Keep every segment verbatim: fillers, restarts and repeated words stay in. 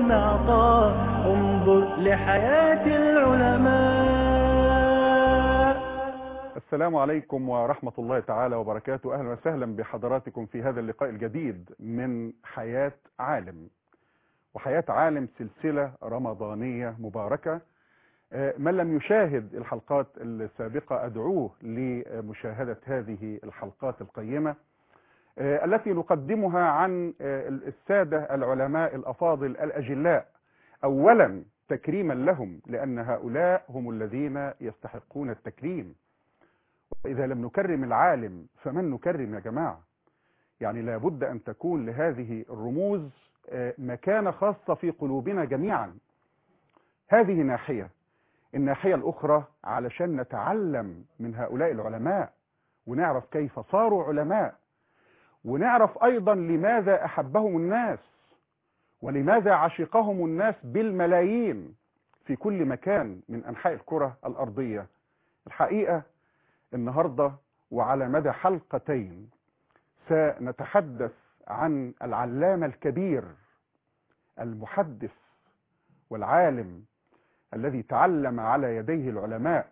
والمعطاء، انظر لحياة العلماء. السلام عليكم ورحمة الله تعالى وبركاته. أهلا وسهلا بحضراتكم في هذا اللقاء الجديد من حياة عالم. وحياة عالم سلسلة رمضانية مباركة. من لم يشاهد الحلقات السابقة أدعوه لمشاهدة هذه الحلقات القيمة التي نقدمها عن السادة العلماء الأفاضل الأجلاء، أولا تكريما لهم لأن هؤلاء هم الذين يستحقون التكريم. وإذا لم نكرم العالم فمن نكرم يا جماعة؟ يعني لابد أن تكون لهذه الرموز مكانة خاصة في قلوبنا جميعا. هذه ناحية. الناحية الأخرى علشان نتعلم من هؤلاء العلماء ونعرف كيف صاروا علماء، ونعرف أيضا لماذا أحبهم الناس ولماذا عشقهم الناس بالملايين في كل مكان من أنحاء الكرة الأرضية. الحقيقة النهاردة وعلى مدى حلقتين سنتحدث عن العلامة الكبير المحدث والعالم الذي تعلم على يديه العلماء.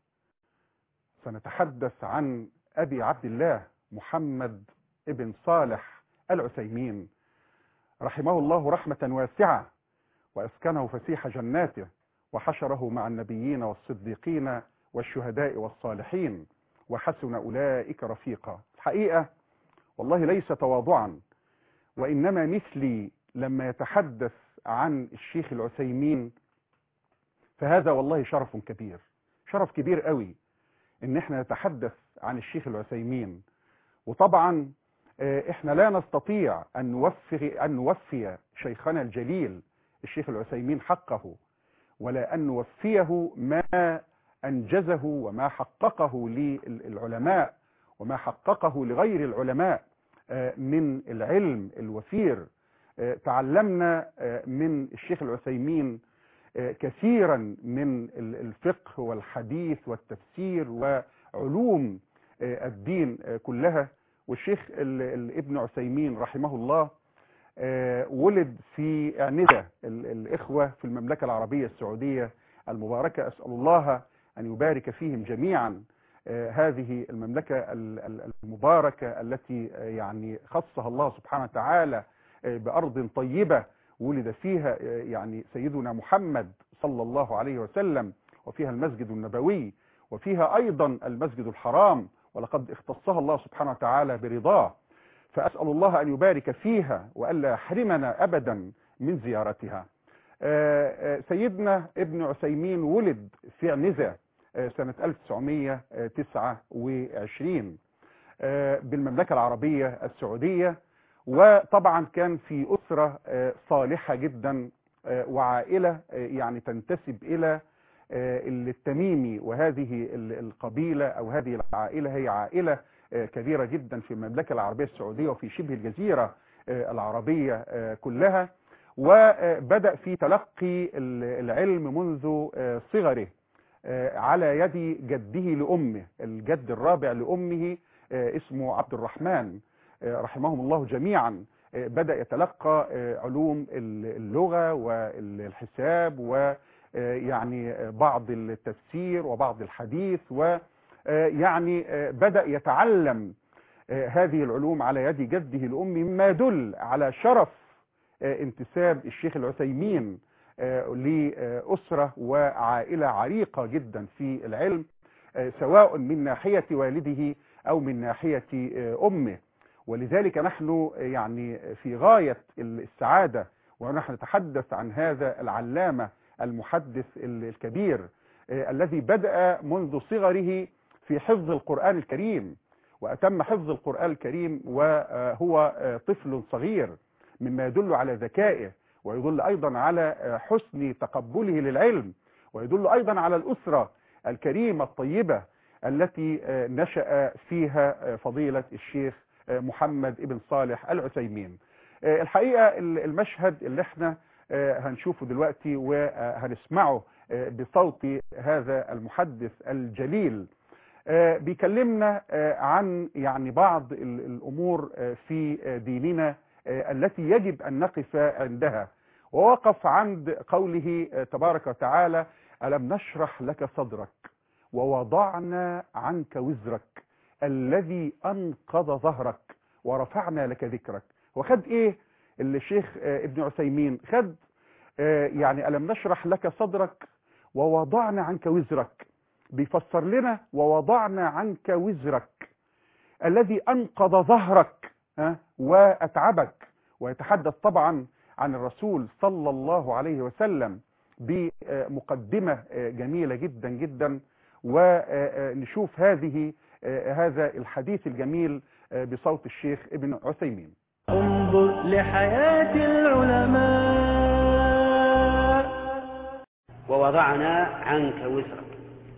سنتحدث عن أبي عبد الله محمد ابن صالح العثيمين رحمه الله رحمة واسعة، وأسكنه فسيح جناته، وحشره مع النبيين والصديقين والشهداء والصالحين، وحسن أولئك رفيقا. الحقيقة والله ليس تواضعا، وإنما مثلي لما يتحدث عن الشيخ العثيمين فهذا والله شرف كبير، شرف كبير قوي إن احنا نتحدث عن الشيخ العثيمين. وطبعا احنا لا نستطيع أن نوفي, أن نوفي شيخنا الجليل الشيخ العثيمين حقه، ولا أن نوفيه ما أنجزه وما حققه للعلماء وما حققه لغير العلماء من العلم الوفير. تعلمنا من الشيخ العثيمين كثيرا من الفقه والحديث والتفسير وعلوم الدين كلها. والشيخ ابن عثيمين رحمه الله ولد في أعنده الإخوة في المملكة العربية السعودية المباركة. أسأل الله أن يبارك فيهم جميعا. هذه المملكة المباركة التي يعني خصها الله سبحانه وتعالى بأرض طيبة ولد فيها يعني سيدنا محمد صلى الله عليه وسلم، وفيها المسجد النبوي، وفيها أيضا المسجد الحرام، ولقد اختصها الله سبحانه وتعالى برضاه. فأسأل الله أن يبارك فيها وألا يحرمنا أبدا من زيارتها. سيدنا ابن عثيمين ولد في عنزة سنة ألف وتسعمائة وتسعة وعشرين بالمملكة العربية السعودية، وطبعا كان في أسرة صالحة جدا وعائلة يعني تنتسب إلى التميمي، وهذه القبيلة أو هذه العائلة هي عائلة كبيرة جدا في المملكة العربية السعودية وفي شبه الجزيرة العربية كلها. وبدأ في تلقي العلم منذ صغره على يد جده لأمه، الجد الرابع لأمه اسمه عبد الرحمن رحمهم الله جميعا. بدأ يتلقى علوم اللغة والحساب ويعني بعض التفسير وبعض الحديث، ويعني بدأ يتعلم هذه العلوم على يد جده لأمه، مما يدل على شرف انتساب الشيخ العثيمين لأسرة وعائلة عريقة جدا في العلم، سواء من ناحية والده أو من ناحية أمه. ولذلك نحن يعني في غاية السعادة ونحن نتحدث عن هذا العلامة المحدث الكبير الذي بدأ منذ صغره في حفظ القرآن الكريم، وأتم حفظ القرآن الكريم وهو طفل صغير، مما يدل على ذكائه ويدل أيضا على حسن تقبله للعلم، ويدل أيضا على الأسرة الكريمة الطيبة التي نشأ فيها فضيلة الشيخ محمد ابن صالح العثيمين. الحقيقة المشهد اللي احنا هنشوفه دلوقتي وهنسمعه بصوت هذا المحدث الجليل بيكلمنا عن يعني بعض الأمور في ديننا التي يجب أن نقف عندها، ووقف عند قوله تبارك وتعالى: ألم نشرح لك صدرك ووضعنا عنك وزرك الذي أنقض ظهرك ورفعنا لك ذكرك. وخد إيه الشيخ ابن عثيمين؟ خد يعني ألم نشرح لك صدرك ووضعنا عنك وزرك، بيفسر لنا ووضعنا عنك وزرك الذي أنقض ظهرك وأتعبك، ويتحدث طبعا عن الرسول صلى الله عليه وسلم بمقدمة جميلة جدا جدا. ونشوف هذه هذا الحديث الجميل بصوت الشيخ ابن عثيمين. انظر لحياة العلماء. ووضعنا عنك وزرك،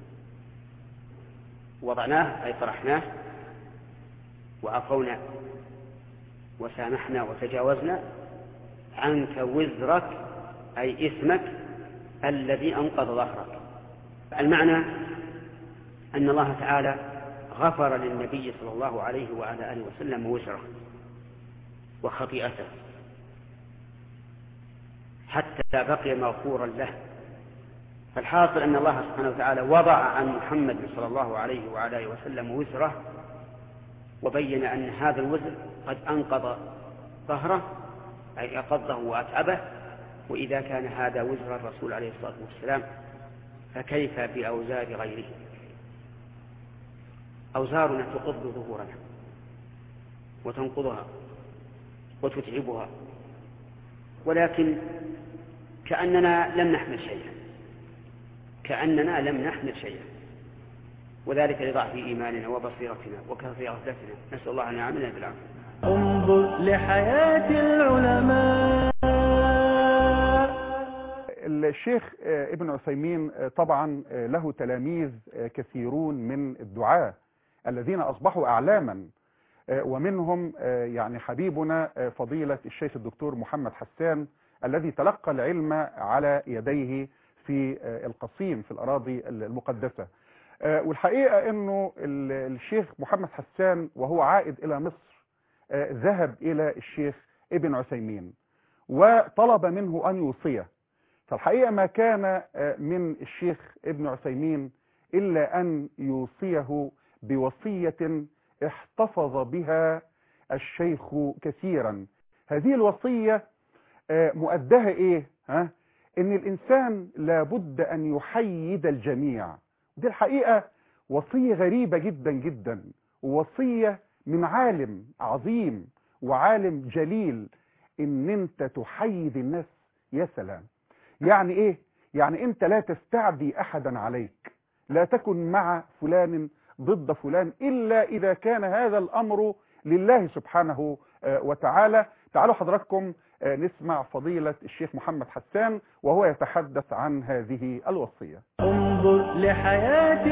وضعناه أي طرحناه وعفونا وسامحنا وتجاوزنا عنك وزرك أي اسمك الذي أنقض ظهرك. المعنى أن الله تعالى غفر للنبي صلى الله عليه وعلى آله وسلم وزره وخطيئته حتى بقي مغفورا له. فالحاصل أن الله سبحانه وتعالى وضع عن محمد صلى الله عليه وعلى آله وسلم وزره، وبين أن هذا الوزر قد أنقض ظهره أي أقضه وأتعبه. وإذا كان هذا وزر الرسول عليه الصلاة والسلام فكيف بأوزار غيره؟ أوزارنا تقض ظهورنا وتنقضها وتتعبها، ولكن كأننا لم نحمل شيئا، كأننا لم نحمل شيئا، وذلك لضعف إيماننا وبصيرتنا وكثرة غفلتنا. نسأل الله أن يعاملنا بالعافية. انظر لحياة العلماء. الشيخ ابن عثيمين طبعا له تلاميذ كثيرون من الدعاة الذين أصبحوا أعلاما، ومنهم يعني حبيبنا فضيلة الشيخ الدكتور محمد حسان الذي تلقى العلم على يديه في القصيم في الأراضي المقدسة. والحقيقة أنه الشيخ محمد حسان وهو عائد إلى مصر ذهب إلى الشيخ ابن عثيمين وطلب منه أن يوصيه. فالحقيقة ما كان من الشيخ ابن عثيمين إلا أن يوصيه بوصية احتفظ بها الشيخ كثيرا. هذه الوصية مؤدها إيه؟ ها؟ إن الإنسان لابد أن يحيد الجميع. دي الحقيقة وصية غريبة جدا جدا، ووصية من عالم عظيم وعالم جليل، إن أنت تحيد الناس. يا سلام! يعني إيه؟ يعني أنت لا تستعدي أحدا عليك، لا تكن مع فلان ضد فلان إلا إذا كان هذا الأمر لله سبحانه وتعالى. تعالوا حضراتكم نسمع فضيلة الشيخ محمد حسان وهو يتحدث عن هذه الوصية. انظر لحياة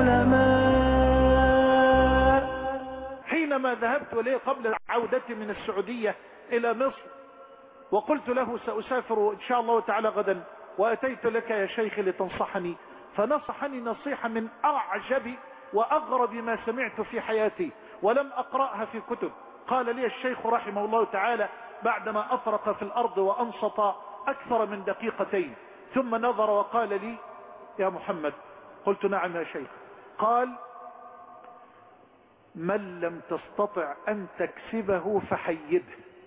العلماء. حينما ذهبت إليه قبل عودتي من السعودية إلى مصر وقلت له سأسافر إن شاء الله تعالى غدا، وأتيت لك يا شيخ لتنصحني، فنصحني نصيحة من أعجب وأغرب ما سمعت في حياتي ولم أقرأها في كتب. قال لي الشيخ رحمه الله تعالى بعدما أفرق في الأرض وأنصت أكثر من دقيقتين، ثم نظر وقال لي: يا محمد. قلت: نعم يا شيخ. قال: من لم تستطع أن تكسبه فحيده.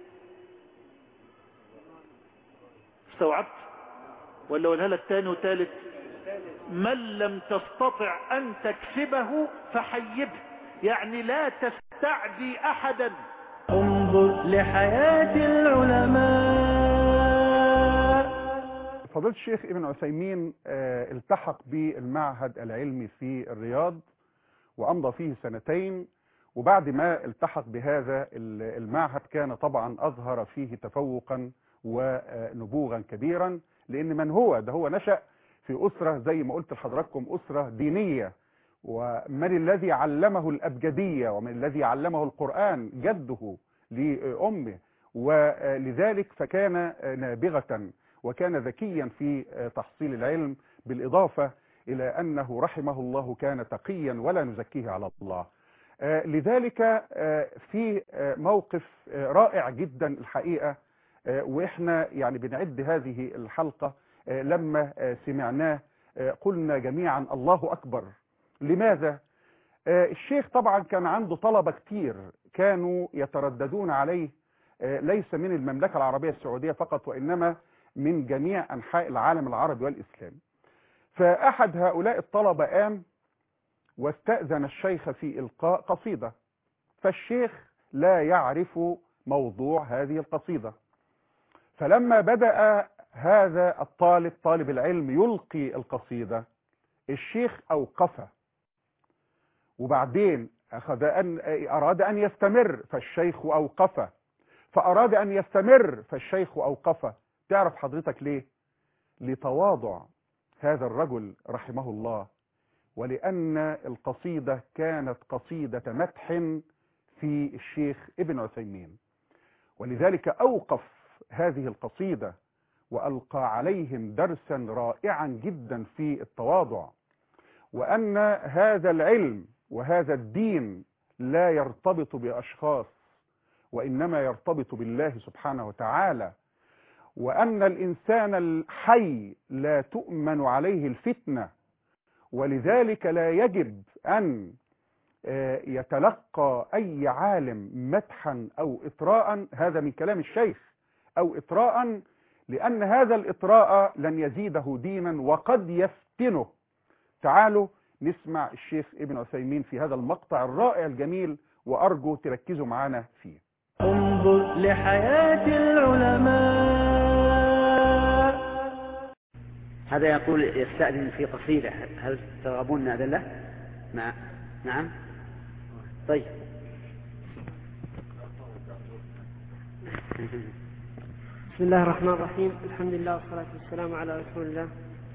استوعبت ولا أقولها لك تاني وتالت؟ من لم تستطع أن تكسبه فحيده، يعني لا تستعدي أحدا. انظر لحياة العلماء. فضيلة الشيخ ابن عثيمين التحق بالمعهد العلمي في الرياض وأمضى فيه سنتين، وبعد ما التحق بهذا المعهد كان طبعا أظهر فيه تفوقا ونبوغا كبيرا، لأن من هو ده هو نشأ في أسرة زي ما قلت لحضراتكم أسرة دينية، ومن الذي علمه الأبجدية ومن الذي علمه القرآن؟ جده لأمه، ولذلك فكان نابغة وكان ذكيا في تحصيل العلم، بالإضافة إلى أنه رحمه الله كان تقيا ولا نزكيه على الله. لذلك في موقف رائع جدا الحقيقة وإحنا يعني بنعد هذه الحلقة لما سمعناه قلنا جميعا الله أكبر. لماذا؟ الشيخ طبعا كان عنده طلبة كتير كانوا يترددون عليه، ليس من المملكة العربية السعودية فقط وإنما من جميع أنحاء العالم العربي والإسلامي. فأحد هؤلاء الطلبة قام واستأذن الشيخ في إلقاء قصيدة، فالشيخ لا يعرف موضوع هذه القصيدة. فلما بدأ هذا الطالب طالب العلم يلقي القصيدة، الشيخ أوقفه، وبعدين أخذ أن أراد أن يستمر فالشيخ أوقفه، فأراد أن يستمر فالشيخ أوقفه. تعرف حضرتك ليه؟ لتواضع هذا الرجل رحمه الله، ولأن القصيدة كانت قصيدة مدح في الشيخ ابن عثيمين، ولذلك أوقف هذه القصيدة وألقى عليهم درسا رائعا جدا في التواضع، وأن هذا العلم وهذا الدين لا يرتبط بأشخاص وإنما يرتبط بالله سبحانه وتعالى، وأن الإنسان الحي لا تؤمن عليه الفتنة، ولذلك لا يجب أن يتلقى أي عالم مدحا أو إطراء، هذا من كلام الشيخ، أو إطراء، لأن هذا الإطراء لن يزيده دينا وقد يفتنه. تعالوا نسمع الشيخ ابن عثيمين في هذا المقطع الرائع الجميل، وأرجو تركزوا معنا فيه. انظر لحياة العلماء. هذا يقول يستأذن في قصيدة، هل ترغبون نأذن له؟ نعم. نعم. طيب. بسم الله الرحمن الرحيم، الحمد لله والصلاة والسلام على رسول الله.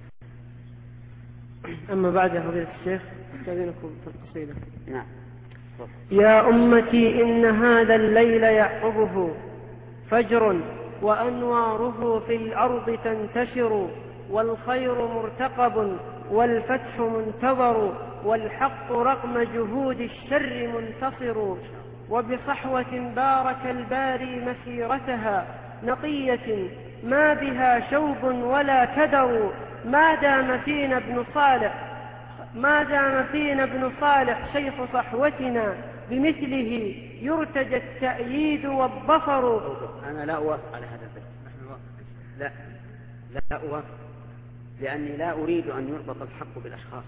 أما بعد يا فضيلة الشيخ أستأذنكم في القصيدة. نعم. يا أمتي إن هذا الليل يعقبه فجر وأنواره في الأرض تنتشر، والخير مرتقب والفتح منتظر، والحق رغم جهود الشر منتصر، وبصحوة بارك الباري مسيرتها نقية ما بها شوب ولا كدر، ما دام فينا ابن صالح ما دام فينا ابن صالح شيخ صحوتنا بمثله يرتجى التأييد والظفر. أنا لا أوافق على هذا البيت. لا لا أوافق، لأني لا أريد أن يربط الحق بالأشخاص.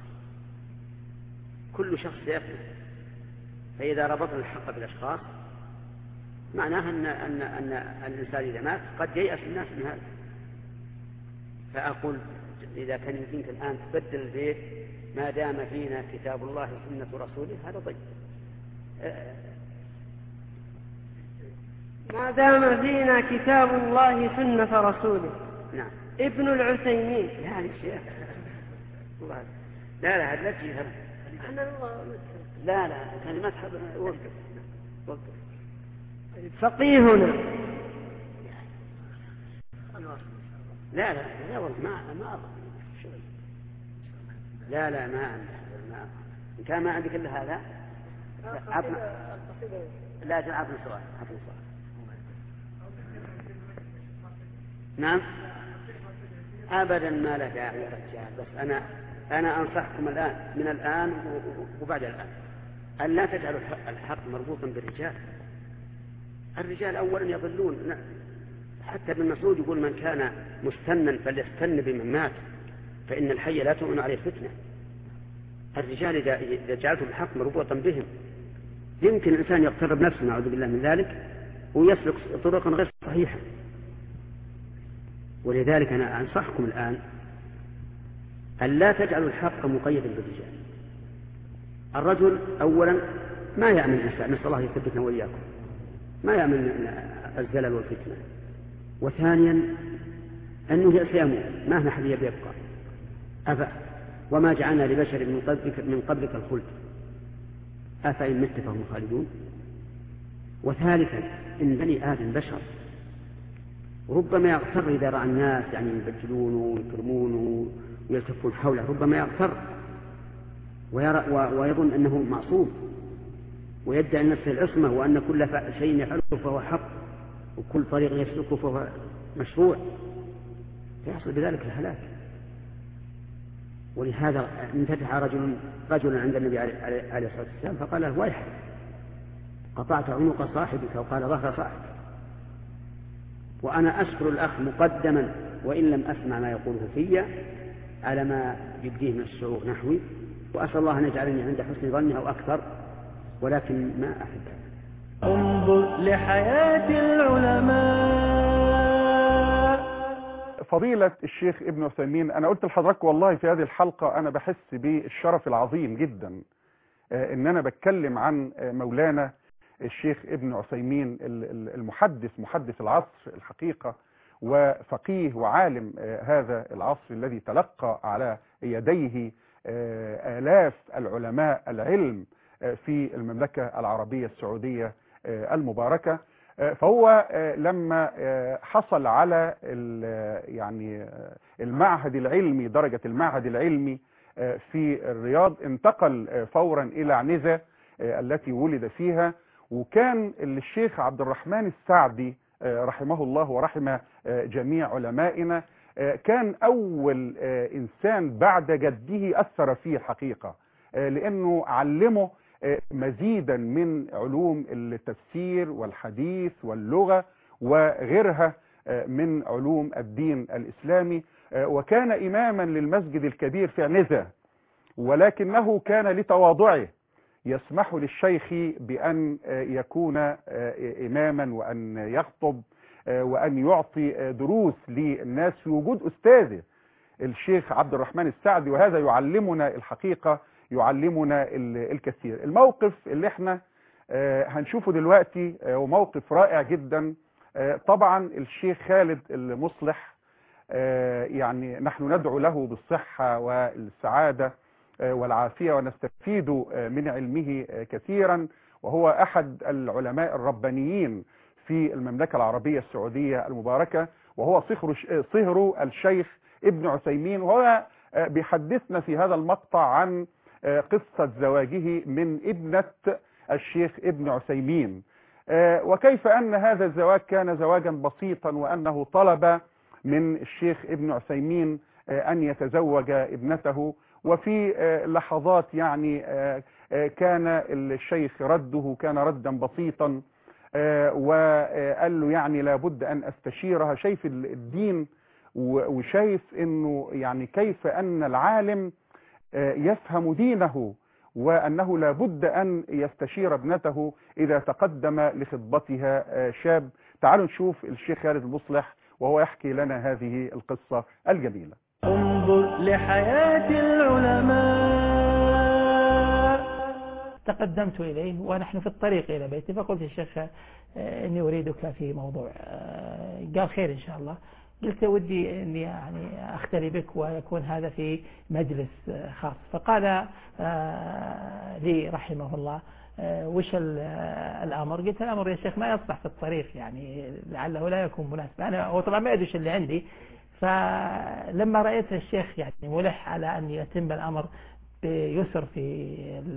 كل شخص يفلت، فإذا ربطنا الحق بالأشخاص معناها أن, أن, أن الإنسان إذا مات قد ييأس الناس من هذا. فأقول إذا كان يمكنك الآن تبدل البيت ما دام فينا كتاب الله وسنة رسوله، هذا طيب. ما دام فينا كتاب الله سنة رسوله. نعم. ابن العثيمين. لا يا شيخ، لا لا هذا لا تجيها. لا لا كلمات وقف وقف. فقيهنا. لا لا لا والله ما ما لا لا ما ما إن كان ما عندك إلا هذا عطنا. لا عطنا سؤال عطنا سؤال. نعم. أبدا ما له داعي يا رجال، بس أنا أنا أنصحكم الآن من الآن وبعد الآن أن لا تجعلوا الحق مربوطا بالرجال. الرجال أولا يضلون، حتى ابن مسعود يقول من كان مستنا فليستن بمن مات، فإن الحي لا تؤمن عليه فتنة. الرجال إذا جعلتم الحق مربوطا بهم يمكن الإنسان يقترب نفسه نعوذ بالله من ذلك ويسلك طرقا غير صحيحة. ولذلك أنا أنصحكم الآن أن لا تجعلوا الحق مقيدا بالرجال. الرجل أولا ما يأمن النساء، نسأل الله يثبتنا وإياكم، ما يأمن الزلل والفتنة. وثانيا أنه سيموت ما هنا حد يبقى أفأ وما جعلنا لبشر من قبلك, من قبلك الخلد أفإن مت فهم خالدون. وثالثا إن بني آدم بشر ربما يغتر إذا رأى الناس يعني يبجلونه ويكرمونه ويلتفون حوله، ربما يغتر ويرى ويظن أنه معصوم ويدعي نفسه العصمة وأن كل شيء يفعله فهو حق، وكل طريق يسلكه فهو مشروع فيحصل بذلك الهلاك. ولهذا انفتح رجل رجل عند النبي عليه الصلاة والسلام فقال له ويحك قطعت عنق صاحبك وقال ظهر صاحبك. وأنا أشكر الأخ مقدما وإن لم أسمع ما يقوله في على ما يبديه من الشعور نحوي، وأسأل الله أن يجعلني عند حسن ظنه أو أكثر، ولكن ما أحب. انظر لحياة العلماء. فضيلة الشيخ ابن عثيمين، أنا قلت لحضرتك والله في هذه الحلقة أنا بحس بالشرف العظيم جدا إن أنا بتكلم عن مولانا الشيخ ابن عثيمين المحدث محدث العصر الحقيقة، وفقيه وعالم هذا العصر الذي تلقى على يديه آلاف العلماء العلم في المملكة العربية السعودية المباركة. فهو لما حصل على يعني المعهد العلمي درجة المعهد العلمي في الرياض انتقل فورا إلى عنزة التي ولد فيها. وكان الشيخ عبد الرحمن السعدي رحمه الله ورحم جميع علمائنا كان أول إنسان بعد جده أثر فيه الحقيقة، لأنه علمه مزيدا من علوم التفسير والحديث واللغة وغيرها من علوم الدين الإسلامي، وكان إماما للمسجد الكبير في عنزة، ولكنه كان لتواضعه يسمح للشيخ بأن يكون إماما وأن يخطب وأن يعطي دروس للناس في وجود أستاذه الشيخ عبد الرحمن السعدي، وهذا يعلمنا الحقيقة يعلمنا الكثير. الموقف اللي احنا هنشوفه دلوقتي وموقف رائع جدا. طبعا الشيخ خالد المصلح يعني نحن ندعو له بالصحة والسعادة والعافية ونستفيد من علمه كثيرا، وهو أحد العلماء الربانيين في المملكة العربية السعودية المباركة، وهو صهر صهر الشيخ ابن عثيمين، وهو بيحدثنا في هذا المقطع عن قصة زواجه من ابنة الشيخ ابن عثيمين، وكيف أن هذا الزواج كان زواجا بسيطا، وأنه طلب من الشيخ ابن عثيمين أن يتزوج ابنته، وفي لحظات يعني كان الشيخ رده كان ردا بسيطا، وقال له يعني لابد أن أستشيرها. شايف الدين وشايف أنه يعني كيف أن العالم يفهم دينه، وأنه لابد أن يستشير ابنته إذا تقدم لخطبتها شاب. تعالوا نشوف الشيخ خالد المصلح وهو يحكي لنا هذه القصة الجميلة. انظر لحياة العلماء. تقدمت إليه ونحن في الطريق إلى بيتي، فقلت الشيخ إني أريدك في موضوع. قال خير إن شاء الله. قلت ودي أني يعني أختلي بك ويكون هذا في مجلس خاص. فقال لي رحمه الله وش الأمر؟ قلت الأمر يا شيخ ما يصلح في الطريق، يعني لعله لا يكون مناسب. أنا هو طبعا ما يدري اللي عندي. فلما رأيت الشيخ يعني ملح على أن يتم الأمر بيسر في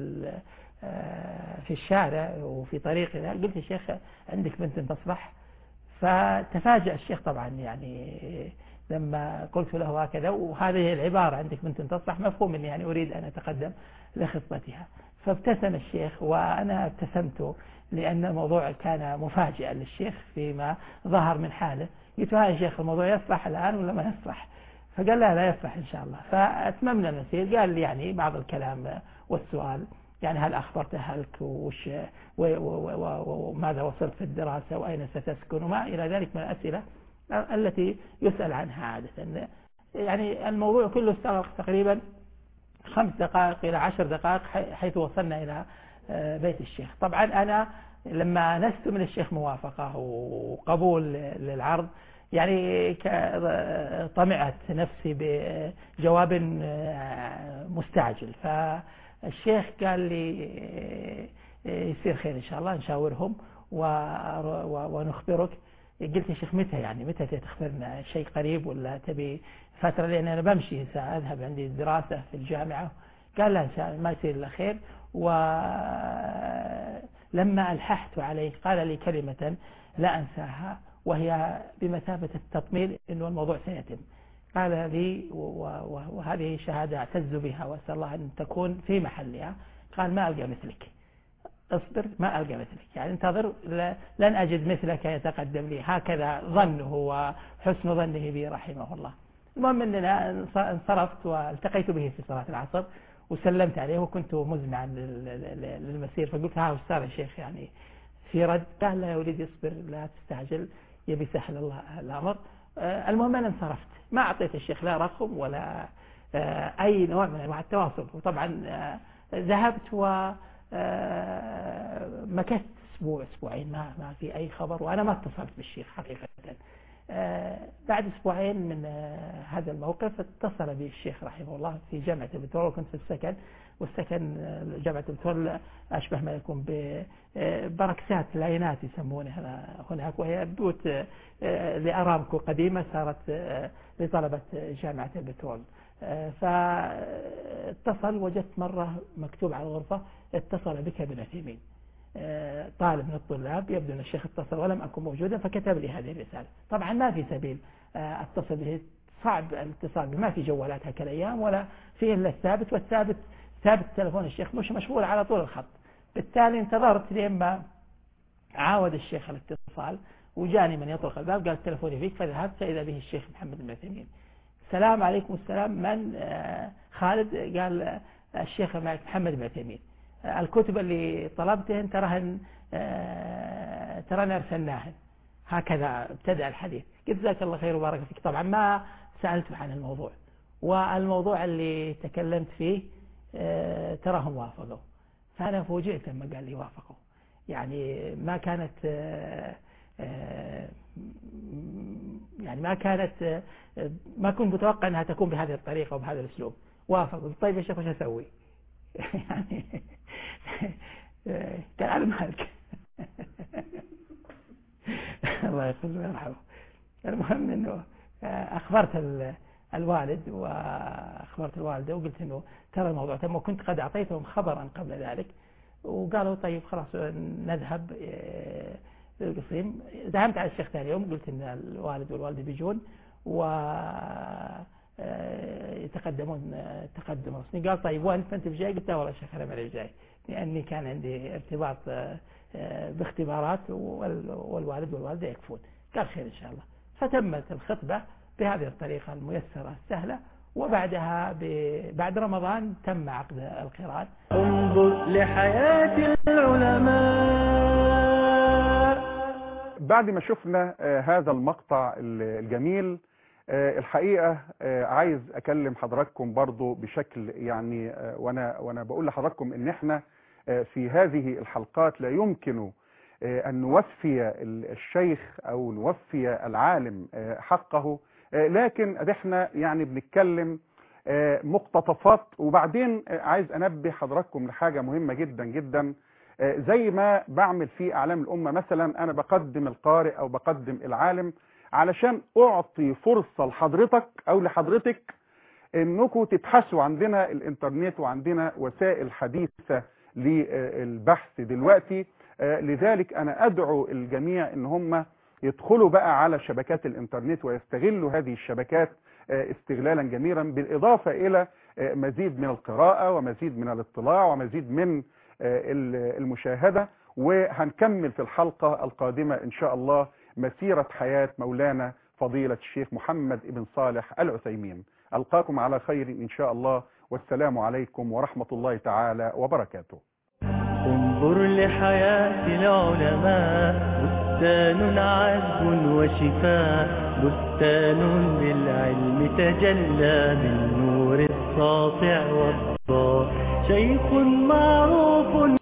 في الشارع وفي طريقنا، قلت يا شيخ عندك بنت تصلح؟ فتفاجأ الشيخ طبعا يعني لما قلت له هكذا، وهذه العبارة عندك بنت تصلح مفهوم أني يعني أريد أن أتقدم لخطبتها. فابتسم الشيخ وأنا ابتسمت، لأن الموضوع كان مفاجئا للشيخ فيما ظهر من حاله. قلت له يا شيخ الموضوع يصلح الآن ولا ما يصلح؟ فقال لا لا يصلح إن شاء الله. فأتممنا المسير. قال لي يعني بعض الكلام والسؤال، يعني هل أخبرت أهلك وش وماذا وصلت في الدراسة وأين ستسكن وما إلى ذلك من الأسئلة التي يسأل عنها عادة. يعني الموضوع كله استغرق تقريبا خمس دقائق إلى عشر دقائق حيث وصلنا إلى بيت الشيخ. طبعا أنا لما نست من الشيخ موافقة وقبول للعرض يعني طمعت نفسي بجواب مستعجل. فالشيخ قال لي يصير خير إن شاء الله، نشاورهم ونخبرك. قلت يا شيخ متى يعني متى تخبرنا؟ شيء قريب ولا تبي فترة؟ لأن أنا بمشي سأذهب عندي دراسة في الجامعة. قال لا ما يصير إلا خير. ولما ألححت عليه قال لي كلمة لا أنساها، وهي بمثابة التطمين أنه الموضوع سيتم. قال لي وهذه شهادة أعتز بها وأسأل الله أن تكون في محلها، قال ما ألقى مثلك، اصبر ما ألقى مثلك، يعني انتظر لن أجد مثلك يتقدم لي. هكذا ظنه وحسن ظنه بي رحمه الله. المهم أننا انصرفت والتقيت به في صلاة العصر وسلمت عليه وكنت مزمعا للمسير، فقلت ها أستاذ الشيخ يعني في رد؟ قال لا يا وليدي اصبر لا تستعجل يبي سهل الله الأمر. المهم أنا انصرفت، ما أعطيت الشيخ لا رقم ولا أي نوع من أنواع التواصل. وطبعا ذهبت ومكثت أسبوع أسبوعين ما ما في أي خبر، وأنا ما اتصلت بالشيخ حقيقة. بعد أسبوعين من هذا الموقف اتصل بي الشيخ رحمه الله في جامعة البترول، وكنت في السكن، والسكن جامعة البترول أشبه ما يكون ببركسات العينات يسمونها هناك، وهي بيوت لأرامكو قديمة صارت لطلبة جامعة البترول. فاتصل وجدت مرة مكتوب على الغرفة اتصل بك ابن عثيمين، طالب من الطلاب، يبدو أن الشيخ اتصل ولم أكن موجودا فكتب لي هذه الرسالة. طبعا ما في سبيل اتصل به، صعب الاتصال به، ما في جوالات هكالأيام ولا في إلا الثابت، والثابت ثابت تلفون الشيخ مش مشغول على طول الخط. بالتالي انتظرت لما عاود الشيخ الاتصال وجاني من يطرق الباب قال تلفوني فيك، فذهبت فإذا به الشيخ محمد بن عثيمين. السلام عليكم. السلام، من؟ خالد. قال الشيخ محمد بن عثيمين، الكتب اللي طلبتهن تراهن ترانا ارسلناهن. هكذا ابتدأ الحديث. قلت جزاك الله خير وبارك فيك. طبعا ما سألته عن الموضوع، والموضوع اللي تكلمت فيه تراهم وافقوا، فأنا فوجئت لما قال لي وافقوا. يعني ما كانت يعني ما كانت ما كنت متوقع أنها تكون بهذه الطريقة وبهذا الأسلوب. وافقوا. طيب يا شيخ وش أسوي؟ يعني كان على مالك. الله يخليه ويرحمه. المهم أنه أخبرت الوالد وأخبرت الوالدة وقلت أنه ترى الموضوع تم، وكنت قد أعطيتهم خبرا قبل ذلك، وقالوا طيب خلاص نذهب للقصيم. ذهبت على الشيخ ثاني يوم قلت أن الوالد والوالدة بيجون ويتقدمون تقدم رسمي. قال طيب وأنت أنت بجاي؟ قلت والله شيخ أنا ماني بجاي لأني كان عندي ارتباط باختبارات والوالد والوالدة يكفون. قال خير إن شاء الله. فتمت الخطبة بهذه الطريقة الميسرة السهلة، وبعدها بعد رمضان تم عقد القران. انظر لحياة العلماء. بعد ما شفنا هذا المقطع الجميل، الحقيقة عايز أكلم حضراتكم برضو بشكل يعني وأنا, وأنا بقول لحضراتكم إن إحنا في هذه الحلقات لا يمكن أن نوفي الشيخ أو نوفي العالم حقه، لكن إحنا يعني بنتكلم مقتطفات. وبعدين عايز أنبه حضراتكم لحاجة مهمة جدا جدا، زي ما بعمل في أعلام الأمة مثلا، أنا بقدم القارئ أو بقدم العالم علشان أعطي فرصة لحضرتك أو لحضرتك إنكم تبحثوا. عندنا الإنترنت وعندنا وسائل حديثة للبحث دلوقتي، لذلك أنا أدعو الجميع إن هم يدخلوا بقى على شبكات الإنترنت ويستغلوا هذه الشبكات استغلالا جميلا، بالإضافة إلى مزيد من القراءة ومزيد من الاطلاع ومزيد من المشاهدة. وهنكمل في الحلقة القادمة إن شاء الله مسيرة حياة مولانا فضيلة الشيخ محمد بن صالح العثيمين. ألقاكم على خير إن شاء الله، والسلام عليكم ورحمة الله تعالى وبركاته. انظر لحياة العلماء، بستان عذب وشفاء، بستان بالعلم تجلى بالنور الساطع والضاء، شيخ معروف